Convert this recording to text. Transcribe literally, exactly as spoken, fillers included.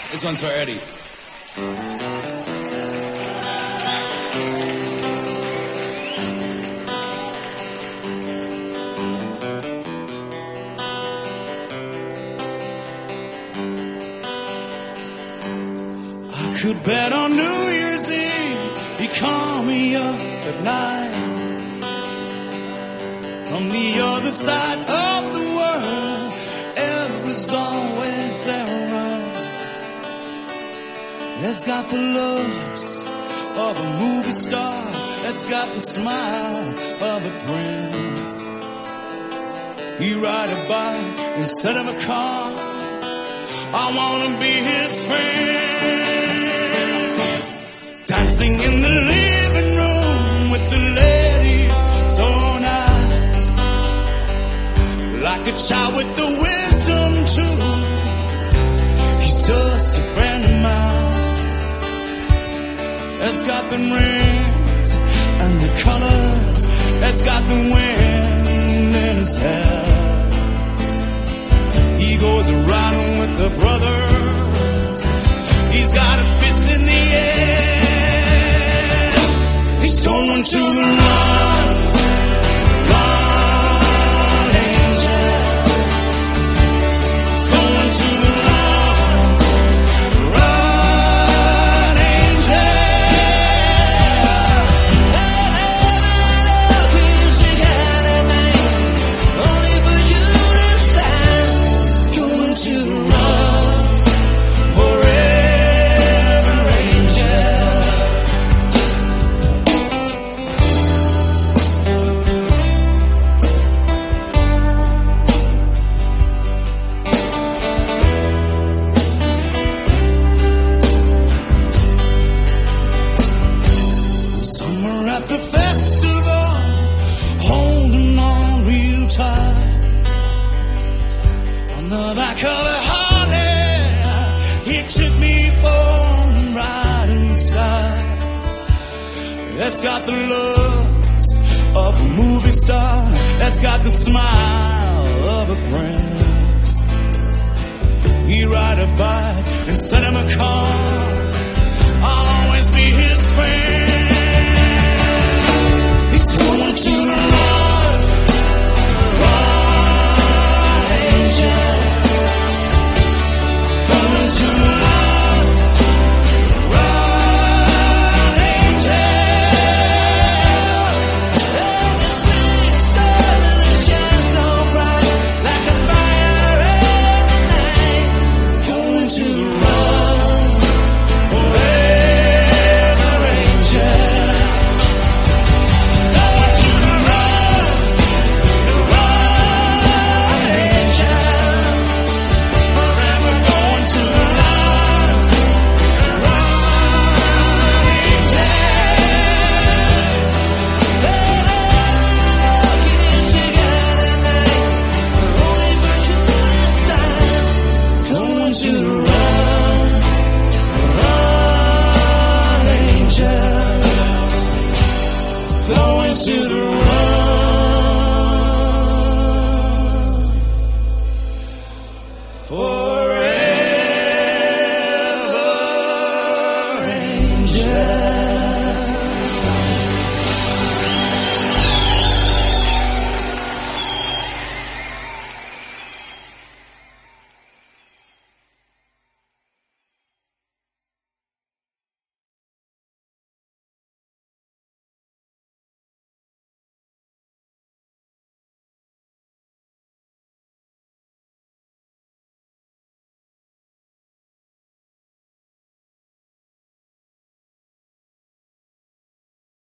This one's for Eddie. I could bet on New Year's Eve you call me up at night from the other side of the world. Ed was always there, right? Ed's got the looks of a movie star. Ed's got the smile of a prince. He ride a bike instead of a car. I wanna be his friend. Dancing in the living room with the ladies, so nice. Like a child with the wisdom too. He's just a friend of mine. It's got the rings and the colors. It's got the wind in his hair. He goes riding with the brothers. He's got a fist in the air. He's going to the run, run, angel. He's going to the run, run, angel. Love gives you got a name, only for you to sign. Going to the run, forever, angel. Somewhere at the festival, holding on real tight. On the back of a Harley, he took me for a ride in the sky. It's got the looks of a movie star. It's got the smile of a prince. He ride a bike instead of a car. I'll always be his friend. He's going to the run, run, angel. Going to the run, run, angel. And the sweet star that shines so bright like a fire in the night. Going to the run, forever, angel. Going to the run, run, angel. Forever going to the run, run, angel. Love gives you got a name, only for you this time. Going to the